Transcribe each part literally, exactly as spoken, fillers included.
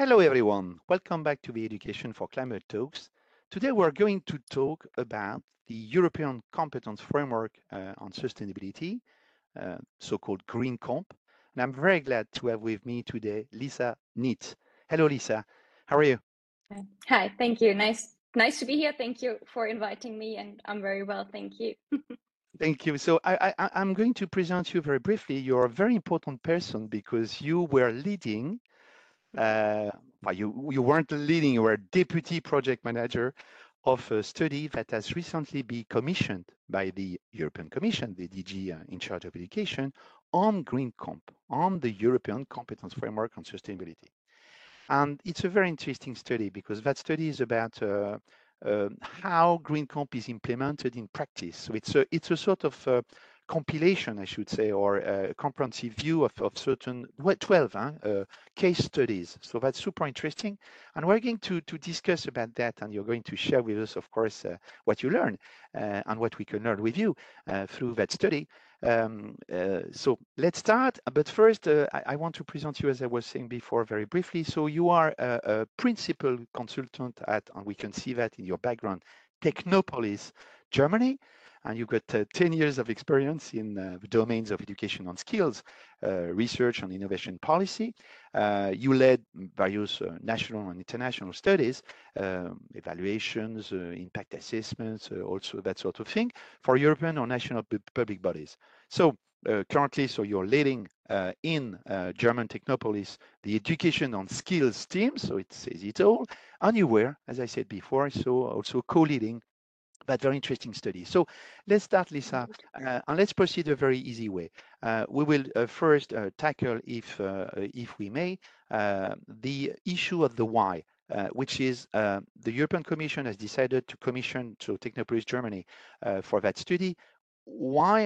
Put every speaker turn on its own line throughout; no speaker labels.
Hello, everyone. Welcome back to the Education for Climate Talks. Today, we're going to talk about the European Competence Framework uh, on Sustainability, uh, so-called Green Comp. And I'm very glad to have with me today Lisa Neitz. Hello, Lisa. How are you?
Hi, thank you. Nice, nice to be here. Thank you for inviting me, and I'm very well, thank you.
Thank you. So I, I, I'm going to present you very briefly. You're a very important person because you were leading Uh, well, you, you weren't leading, you were deputy project manager of a study that has recently been commissioned by the European Commission, the D G uh, in charge of education, on Green Comp, on the European Competence Framework on Sustainability. And it's a very interesting study because that study is about uh, uh, how Green Comp is implemented in practice. So it's a, it's a sort of uh, compilation, I should say, or a comprehensive view of, of certain, what, twelve huh, uh, case studies. So that's super interesting. And we're going to, to discuss about that, and you're going to share with us, of course, uh, what you learn uh, and what we can learn with you uh, through that study. Um, uh, so let's start. But first, uh, I, I want to present you, as I was saying before, very briefly. So you are a, a principal consultant at, and we can see that in your background, Technopolis, Germany. And you've got uh, ten years of experience in uh, the domains of education and skills, uh, research and innovation policy. Uh, you led various uh, national and international studies, um, evaluations, uh, impact assessments, uh, also that sort of thing for European or national public bodies. So uh, currently, so you're leading uh, in uh, German Technopolis the education on skills team, so it says it all. And you were, as I said before, so also co-leading that very interesting study. So let's start, Lisa, uh, and let's proceed a very easy way. Uh, we will uh, first uh, tackle, if uh, if we may, uh, the issue of the why. Uh, which is uh, the European Commission has decided to commission to Technopolis Germany uh, for that study. Why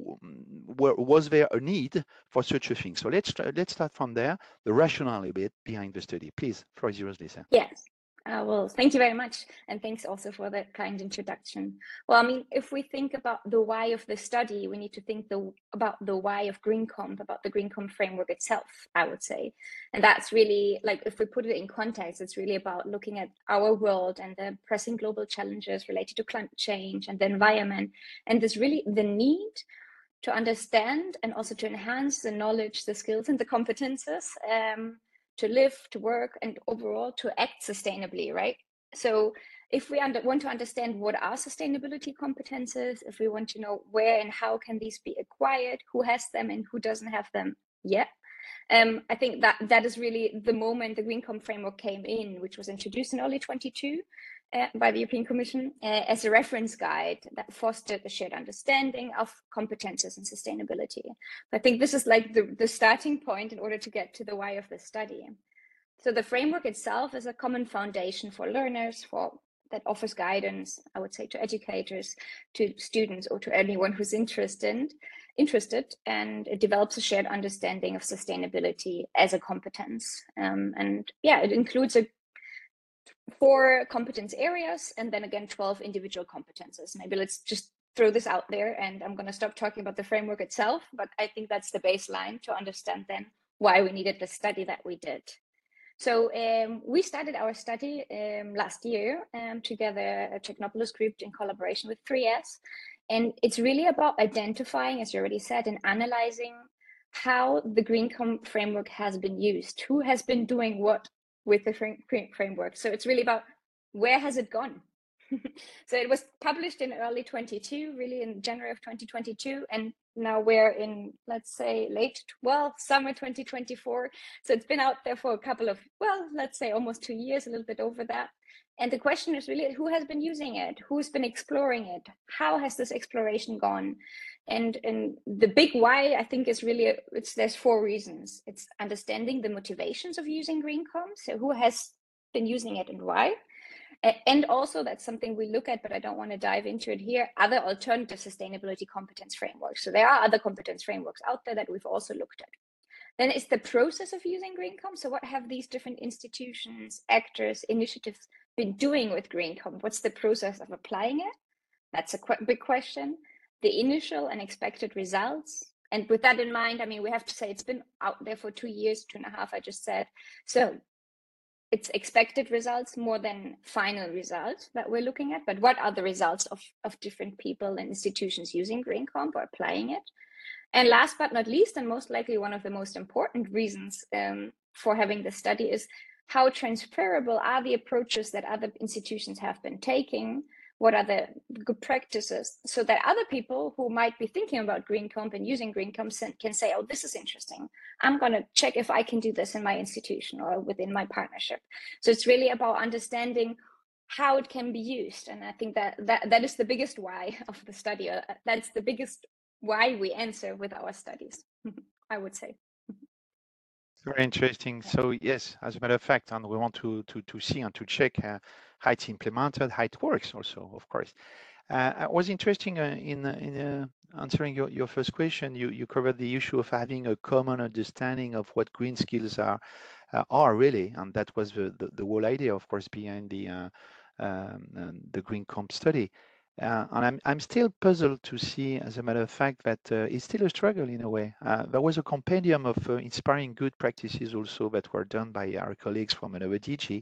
was there a need for such a thing? So let's let's start from there. The rationale a bit behind the study, please. Floor is yours, Lisa.
Yes. Uh, well, thank you very much. And thanks also for that kind introduction. Well, I mean, if we think about the why of the study, we need to think the, about the why of Green Comp, about the Green Comp framework itself, I would say. And that's really, like, if we put it in context, it's really about looking at our world and the pressing global challenges related to climate change and the environment. And there's really the need to understand and also to enhance the knowledge, the skills, and the competences um, to live, to work, and overall to act sustainably, right? So if we under, want to understand what are sustainability competences, if we want to know where and how can these be acquired, who has them and who doesn't have them yet, um, I think that that is really the moment the Green Comp framework came in, which was introduced in early twenty-two uh, by the European Commission uh, as a reference guide that fostered a shared understanding of competences and sustainability. I think this is like the, the starting point in order to get to the why of the study. So the framework itself is a common foundation for learners, for that offers guidance, I would say, to educators, to students, or to anyone who's interested, interested, and it develops a shared understanding of sustainability as a competence. Um, and yeah, it includes a four competence areas, and then again, twelve individual competences. Maybe let's just throw this out there, and I'm going to stop talking about the framework itself, but I think that's the baseline to understand then why we needed the study that we did. So um, we started our study um, last year um, together, a Technopolis group in collaboration with three S. And it's really about identifying, as you already said, and analyzing how the Green Comp framework has been used, who has been doing what with the frame framework. So it's really about where has it gone? So it was published in early twenty-two, really in January of twenty twenty-two, and now we're in, let's say, late, well, summer twenty twenty-four. So it's been out there for a couple of, well, let's say almost two years, a little bit over that. And the question is really, who has been using it? Who's been exploring it? How has this exploration gone? And, and the big why, I think, is really, it's there's four reasons. It's understanding the motivations of using Green Comp. So who has been using it and why? And also, that's something we look at, but I don't want to dive into it here, other alternative sustainability competence frameworks. So there are other competence frameworks out there that we've also looked at. Then it's the process of using Green Comp. So what have these different institutions, actors, initiatives been doing with Green Comp? What's the process of applying it? That's a qu- big question. The initial and expected results. And with that in mind, I mean, we have to say it's been out there for two years, two and a half, I just said. So it's expected results more than final results that we're looking at, but what are the results of, of different people and institutions using GreenComp or applying it? And last but not least, and most likely one of the most important reasons um, for having the study is how transferable are the approaches that other institutions have been taking? What are the good practices so that other people who might be thinking about GreenComp and using GreenComp can say, oh, this is interesting. I'm going to check if I can do this in my institution or within my partnership. So it's really about understanding how it can be used. And I think that that, that is the biggest why of the study. That's the biggest why we answer with our studies, I would say.
Very interesting. So yes, as a matter of fact, and we want to to to see and to check uh, how it's implemented, how it works also, of course. Uh, it was interesting uh, in in uh, answering your, your first question. You you covered the issue of having a common understanding of what green skills are uh, are really, and that was the, the the whole idea, of course, behind the uh, um, the GreenComp study. Uh, and I'm I'm still puzzled to see, as a matter of fact, that uh, it's still a struggle in a way. Uh, there was a compendium of uh, inspiring good practices also that were done by our colleagues from another D G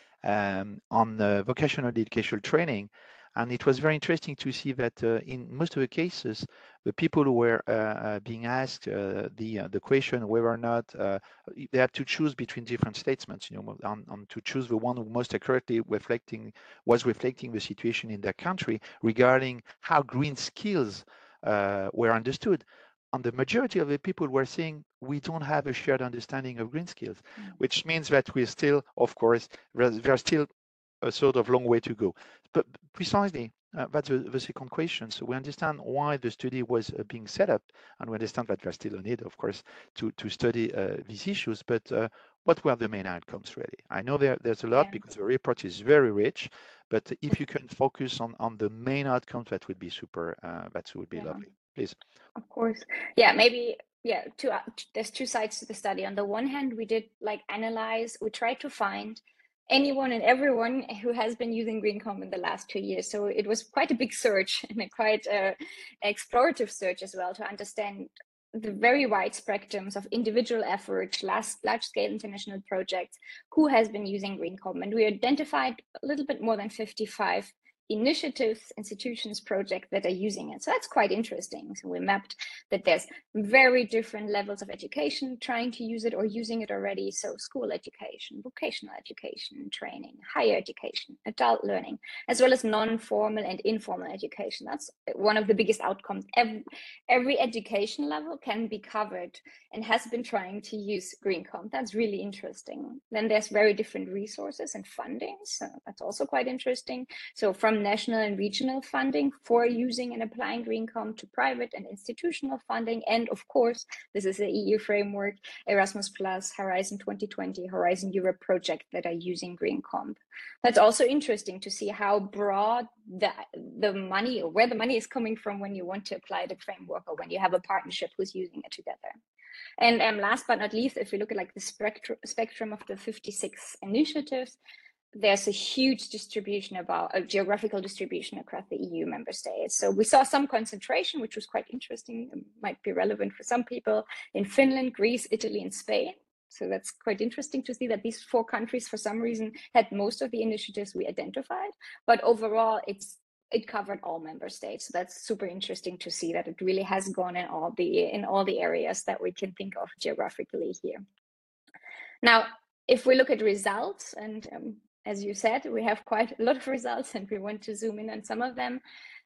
um, on uh, vocational educational training, and it was very interesting to see that uh, in most of the cases, the people who were uh, uh, being asked uh, the uh, the question whether or not uh, they had to choose between different statements, you know, on, on to choose the one who most accurately reflecting was reflecting the situation in their country regarding how green skills uh, were understood. And the majority of the people were saying we don't have a shared understanding of green skills, mm. which means that we're still, of course, there's still a sort of long way to go. But precisely, uh, that's the, the second question. So we understand why the study was uh, being set up, and we understand that there's still a need, of course, to, to study uh, these issues. But uh, what were the main outcomes, really? I know there, there's a lot yeah. because the report is very rich, but if you can focus on, on the main outcomes, that would be super, uh, that would be yeah. lovely. Please.
Of course. Yeah, maybe, yeah, two, uh, there's two sides to the study. On the one hand, we did like analyze, we tried to find anyone and everyone who has been using GreenComp in the last two years. So it was quite a big search and a quite uh, explorative search as well to understand the very wide spectrums of individual efforts, large-scale international projects, who has been using GreenComp. And we identified a little bit more than fifty-five initiatives, institutions, projects that are using it. So that's quite interesting. So we mapped that there's very different levels of education trying to use it or using it already. So school education, vocational education, training, higher education, adult learning, as well as non-formal and informal education. That's one of the biggest outcomes. Every, every education level can be covered and has been trying to use GreenComp. That's really interesting. Then there's very different resources and funding. So that's also quite interesting. So from national and regional funding for using and applying GreenComp to private and institutional funding. And of course, this is the E U framework, Erasmus Plus, Horizon twenty twenty, Horizon Europe project that are using GreenComp. That's also interesting to see how broad the, the money or where the money is coming from when you want to apply the framework or when you have a partnership who's using it together. And um, last but not least, if we look at like the spectrum, spectrum of the fifty-six initiatives, there's a huge distribution about a geographical distribution across the E U member states. So we saw some concentration, which was quite interesting, it might be relevant for some people, in Finland, Greece, Italy, and Spain. So that's quite interesting to see that these four countries, for some reason, had most of the initiatives we identified. But overall, it's it covered all member states. So that's super interesting to see that it really has gone in all the in all the areas that we can think of geographically here. Now, if we look at results, and um, as you said, we have quite a lot of results and we want to zoom in on some of them.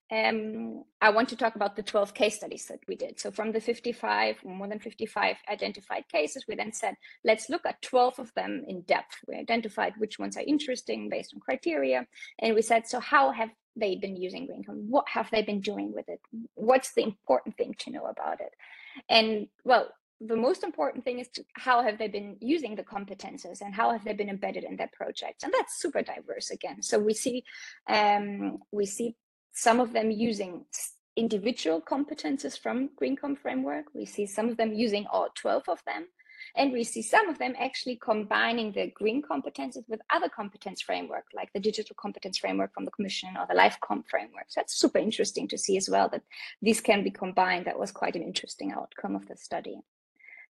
Um, I want to talk about the twelve case studies that we did. So from the fifty-five, more than fifty-five identified cases, we then said, let's look at twelve of them in depth. We identified which ones are interesting based on criteria. And we said, so how have they been using GreenComp? What have they been doing with it? What's the important thing to know about it? And well, the most important thing is to how have they been using the competences and how have they been embedded in their projects? And that's super diverse again. So we see, um, we see some of them using individual competences from GreenComp framework. We see some of them using all twelve of them. And we see some of them actually combining the green competences with other competence framework, like the digital competence framework from the Commission or the LifeComp framework. So that's super interesting to see as well that these can be combined. That was quite an interesting outcome of the study.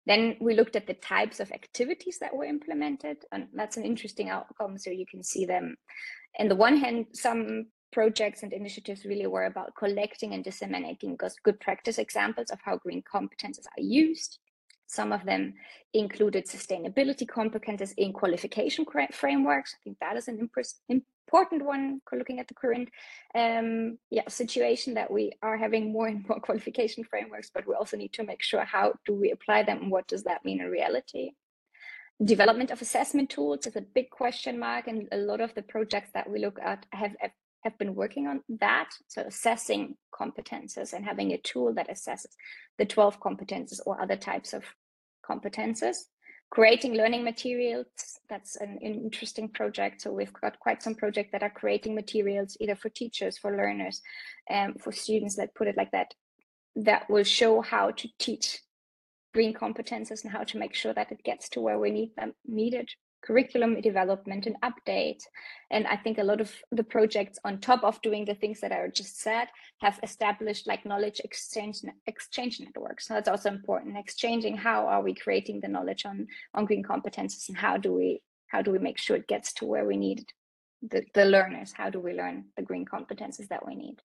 Then we looked at the types of activities that were implemented, and that's an interesting outcome. So you can see them. On the one hand, some projects and initiatives really were about collecting and disseminating good practice examples of how green competences are used. Some of them included sustainability competences in qualification frameworks. I think that is an important one, looking at the current um, yeah, situation that we are having more and more qualification frameworks, but we also need to make sure how do we apply them and what does that mean in reality. Development of assessment tools is a big question mark, and a lot of the projects that we look at have, have been working on that. So assessing competences and having a tool that assesses the twelve competences or other types of competences. Creating learning materials, that's an interesting project. So we've got quite some projects that are creating materials either for teachers, for learners, um, for students, let's put it like that, that will show how to teach green competences and how to make sure that it gets to where we need them needed. Curriculum development and update. And I think a lot of the projects, on top of doing the things that I just said, have established like knowledge exchange exchange networks. So that's also important, exchanging how are we creating the knowledge on, on green competences, and how do we how do we make sure it gets to where we need the, the learners? How do we learn the green competences that we need?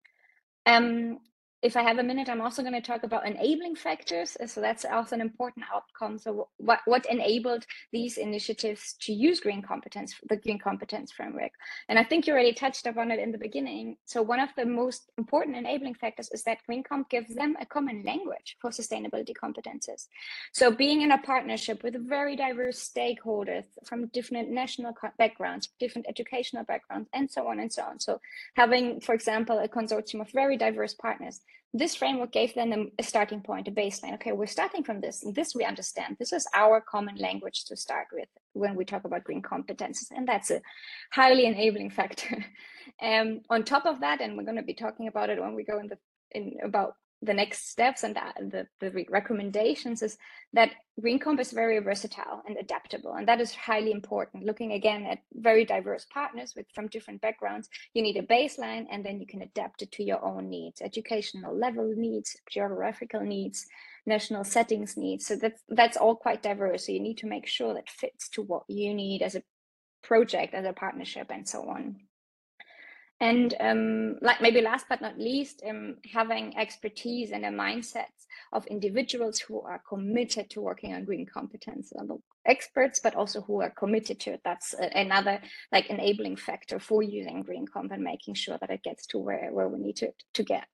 Um, If I have a minute, I'm also going to talk about enabling factors. So that's also an important outcome. So what, what enabled these initiatives to use green competence, the green competence framework? And I think you already touched upon it in the beginning. So one of the most important enabling factors is that Green Comp gives them a common language for sustainability competences. So being in a partnership with very diverse stakeholders from different national backgrounds, different educational backgrounds, and so on and so on. So having, for example, a consortium of very diverse partners, this framework gave them a starting point, a baseline. Okay, we're starting from this, and this we understand. This is our common language to start with when we talk about green competences, and that's a highly enabling factor. Um, on top of that, and we're going to be talking about it when we go in the in about the next steps and the, the, the recommendations, is that Green Comp is very versatile and adaptable, and that is highly important. Looking again at very diverse partners with from different backgrounds, you need a baseline, and then you can adapt it to your own needs, educational level needs, geographical needs, national settings needs. So that's that's all quite diverse. So you need to make sure that fits to what you need as a project, as a partnership, and so on. And um, like maybe last but not least, um, having expertise and a mindset of individuals who are committed to working on green competence, experts, but also who are committed to it. That's another like enabling factor for using Green Comp and making sure that it gets to where, where we need to, to get.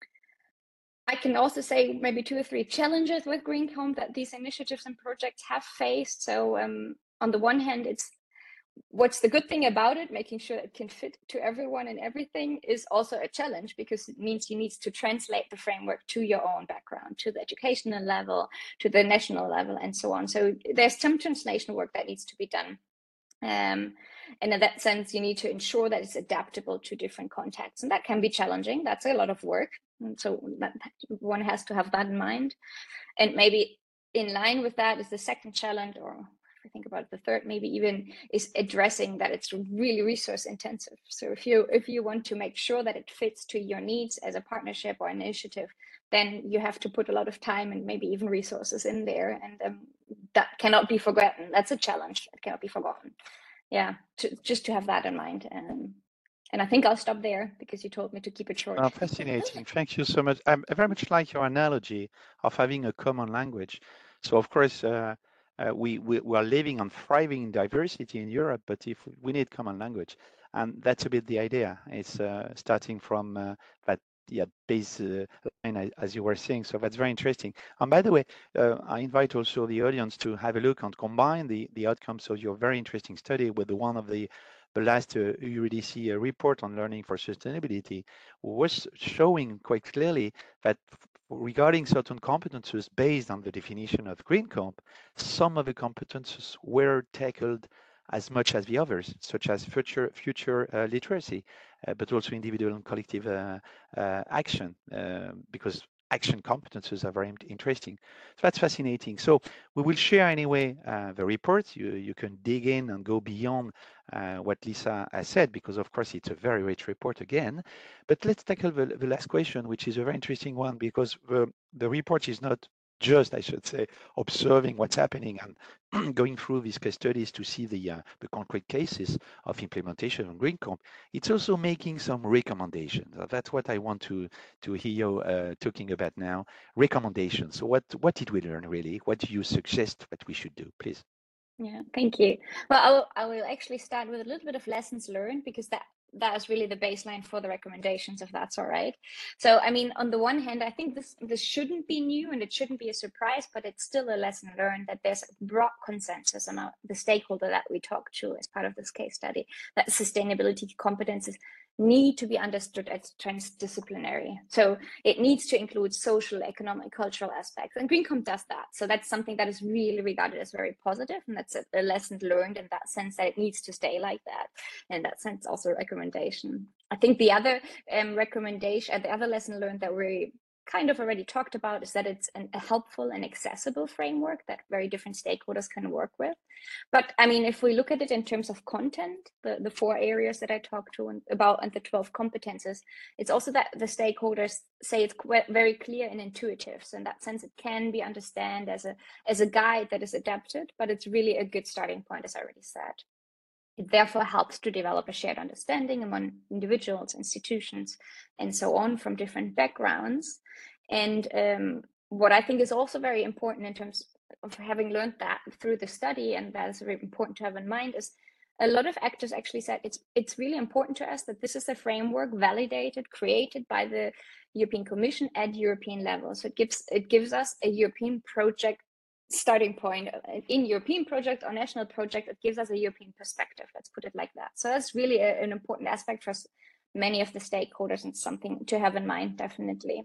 I can also say maybe two or three challenges with Green Comp that these initiatives and projects have faced. So um, on the one hand, it's what's the good thing about it, making sure it can fit to everyone and everything, is also a challenge, because it means you need to translate the framework to your own background, to the educational level, to the national level, and so on. So there's some translation work that needs to be done. Um, and in that sense, you need to ensure that it's adaptable to different contexts, and that can be challenging. That's a lot of work. And so that, one has to have that in mind. And maybe in line with that is the second challenge, or I think about the third, maybe even, is addressing that it's really resource intensive. So if you if you want to make sure that it fits to your needs as a partnership or initiative, then you have to put a lot of time and maybe even resources in there, and um, that cannot be forgotten. That's a challenge that cannot be forgotten. Yeah, to, just to have that in mind. Um, and I think I'll stop there, because you told me to keep it short.
Oh, fascinating. Thank you so much. I very much like your analogy of having a common language. So of course, uh, uh, we, we we are living and thriving in diversity in Europe, but if we need common language, and that's a bit the idea. It's uh, starting from uh, that yeah base uh, line, as you were saying. So that's very interesting. And by the way, uh, I invite also the audience to have a look and combine the the outcomes of your very interesting study with the one of the the last uh, E U D C uh, report on learning for sustainability, was showing quite clearly that regarding certain competences based on the definition of Green Comp, some of the competences were tackled as much as the others, such as future future uh, literacy, uh, but also individual and collective uh, uh, action, uh, because action competences are very interesting. So that's fascinating. So we will share anyway uh, the report. You, you can dig in and go beyond uh, what Lisa has said, because of course it's a very rich report again. But let's tackle the, the last question, which is a very interesting one, because the, the report is not just, I should say, observing what's happening and going through these case studies to see the, uh, the concrete cases of implementation on GreenComp. It's also making some recommendations. Uh, That's what I want to, to hear you uh, talking about now. Recommendations. So what, what did we learn really? What do you suggest that we should do, please?
Yeah, thank you. Well, I will, I will actually start with a little bit of lessons learned, because that that is really the baseline for the recommendations, if that's all right. So, I mean, on the one hand, I think this this shouldn't be new and it shouldn't be a surprise, but it's still a lesson learned that there's a broad consensus among the stakeholder that we talk to as part of this case study, that sustainability competences need to be understood as transdisciplinary. So it needs to include social, economic, cultural aspects, and GreenComp does that. So that's something that is really regarded as very positive, and that's a, a lesson learned in that sense, that it needs to stay like that. In that sense, also a recommendation. I think the other um, recommendation, uh, the other lesson learned that we kind of already talked about is that it's an, a helpful and accessible framework that very different stakeholders can work with. But I mean, if we look at it in terms of content, the, the four areas that I talked to and about and the twelve competences, it's also that the stakeholders say it's very clear and intuitive. So in that sense, it can be understood as a, as a guide that is adapted, but it's really a good starting point, as I already said. It therefore helps to develop a shared understanding among individuals, institutions, and so on from different backgrounds. And um, what I think is also very important in terms of having learned that through the study, and that is very important to have in mind, is a lot of actors actually said it's it's really important to us that this is a framework validated, created by the European Commission at European level. So it gives it gives us a European project starting point in European project or national project. It gives us a European perspective, let's put it like that. So that's really a, an important aspect for many of the stakeholders, and something to have in mind, definitely.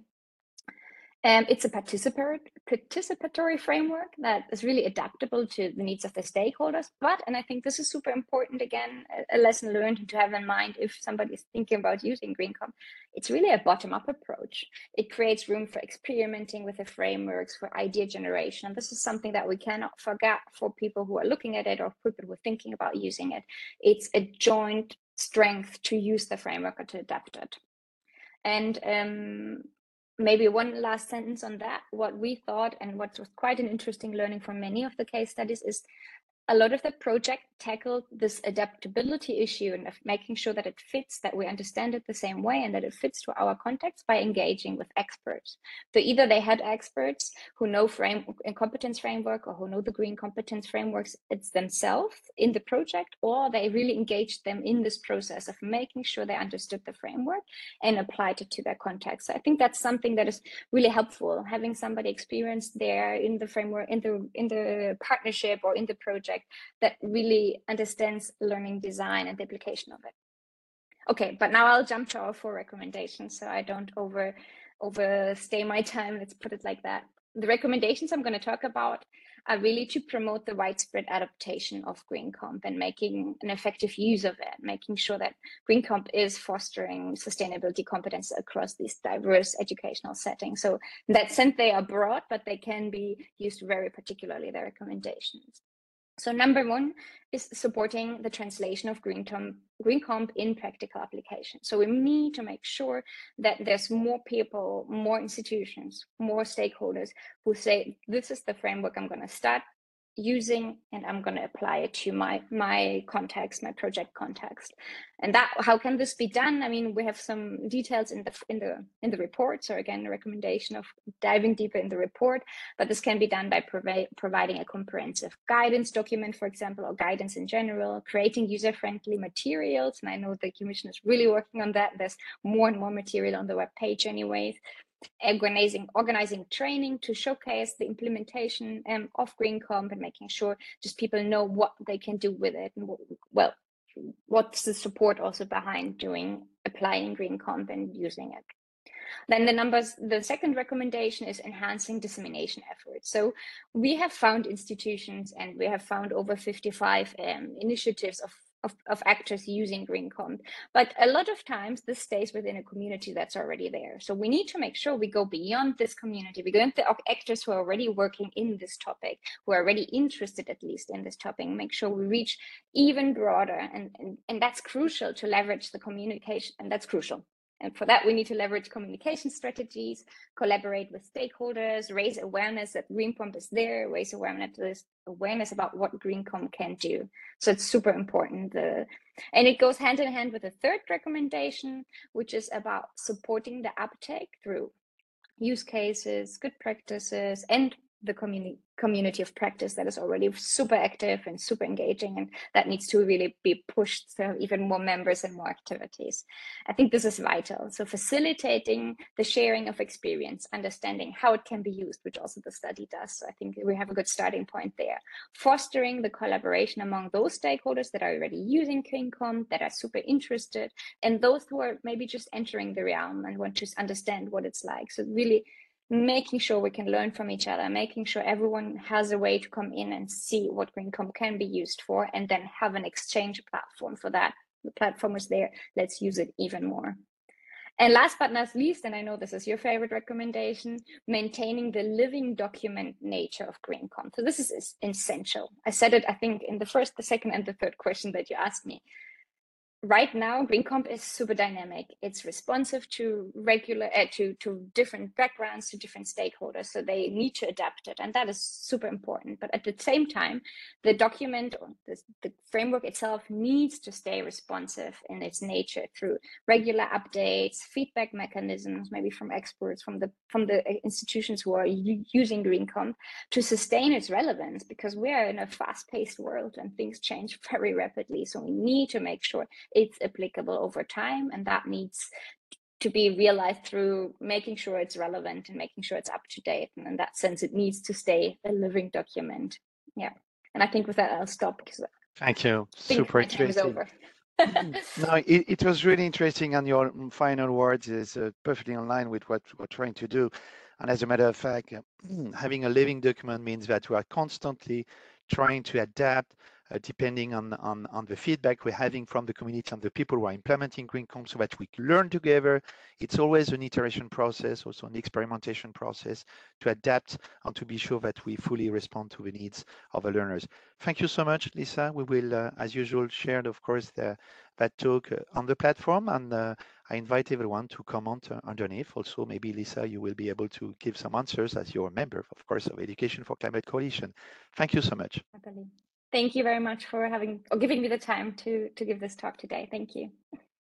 Um, it's a participatory, participatory framework that is really adaptable to the needs of the stakeholders. But, and I think this is super important, again, a, a lesson learned to have in mind if somebody is thinking about using GreenComp, it's really a bottom-up approach. It creates room for experimenting with the frameworks, for idea generation. And this is something that we cannot forget for people who are looking at it or people who are thinking about using it. It's a joint strength to use the framework or to adapt it. And um, maybe one last sentence on that. What we thought, and what was quite an interesting learning from many of the case studies, is a lot of the project tackled this adaptability issue and of making sure that it fits, that we understand it the same way, and that it fits to our context by engaging with experts. So either they had experts who know frame competence framework or who know the green competence frameworks it's themselves in the project, or they really engaged them in this process of making sure they understood the framework and applied it to their context. So I think that's something that is really helpful, having somebody experienced there in the framework, in the in the partnership or in the project, that really understands learning design and the application of it. Okay, but now I'll jump to our four recommendations so I don't over overstay my time. Let's put it like that. The recommendations I'm going to talk about are really to promote the widespread adaptation of GreenComp and making an effective use of it, making sure that GreenComp is fostering sustainability competence across these diverse educational settings. So in that sense, they are broad, but they can be used very particularly, the recommendations. So number one is supporting the translation of GreenComp, GreenComp in practical application. So we need to make sure that there's more people, more institutions, more stakeholders who say, this is the framework I'm going to start using, and I'm going to apply it to my my context, my project context. And that, how can this be done? I mean, we have some details in the in the in the report. So again, a recommendation of diving deeper in the report, but this can be done by provi providing a comprehensive guidance document, for example, or guidance in general, creating user-friendly materials. And I know the Commission is really working on that. There's more and more material on the web page anyways. Organizing, organizing training to showcase the implementation um, of GreenComp and making sure just people know what they can do with it, and well, what's the support also behind doing, applying GreenComp and using it. Then the numbers, the second recommendation is enhancing dissemination efforts. So we have found institutions and we have found over fifty-five um, initiatives of Of, of actors using GreenComp, but a lot of times this stays within a community that's already there. So we need to make sure we go beyond this community. We go into actors who are already working in this topic, who are already interested at least in this topic, make sure we reach even broader. And, and, and that's crucial to leverage the communication, and that's crucial. And for that, we need to leverage communication strategies, collaborate with stakeholders, raise awareness that GreenComp is there, raise awareness awareness about what GreenComp can do. So it's super important. The, and it goes hand in hand with the third recommendation, which is about supporting the uptake through use cases, good practices, and the communi community of practice that is already super active and super engaging, and that needs to really be pushed to have even more members and more activities. I think this is vital. So facilitating the sharing of experience, understanding how it can be used, which also the study does. So I think we have a good starting point there. Fostering the collaboration among those stakeholders that are already using GreenComp, that are super interested, and those who are maybe just entering the realm and want to understand what it's like. So really making sure we can learn from each other, making sure everyone has a way to come in and see what GreenComp can be used for, and then have an exchange platform for that. The platform is there, let's use it even more. And last but not least, and I know this is your favorite recommendation, maintaining the living document nature of GreenComp. So this is essential. I said it, I think, in the first, the second, and the third question that you asked me. Right now, GreenComp is super dynamic. It's responsive to regular, uh, to, to different backgrounds, to different stakeholders. So they need to adapt it, and that is super important. But at the same time, the document or the, the framework itself needs to stay responsive in its nature through regular updates, feedback mechanisms, maybe from experts, from the from the institutions who are using GreenComp, to sustain its relevance, because we are in a fast-paced world and things change very rapidly. So we need to make sure it's applicable over time, and that needs to be realized through making sure it's relevant and making sure it's up to date. And in that sense, it needs to stay a living document. Yeah. And I think with that, I'll stop, because
Thank you.
I think
Super
my time is
interesting.
over.
No, it, it was really interesting, and your final words is uh, perfectly in line with what we're trying to do. And as a matter of fact, having a living document means that we are constantly trying to adapt uh, depending on, on, on the feedback we're having from the community and the people who are implementing GreenComp, so that we learn together. It's always an iteration process, also an experimentation process, to adapt and to be sure that we fully respond to the needs of the learners. Thank you so much, Lisa. We will, uh, as usual, share, of course, the, that talk uh, on the platform, and uh, I invite everyone to comment uh, underneath. Also, maybe, Lisa, you will be able to give some answers as you're a member, of course, of Education for Climate Coalition. Thank you so much.
Thank you very much for having or giving me the time to to give this talk today. Thank you.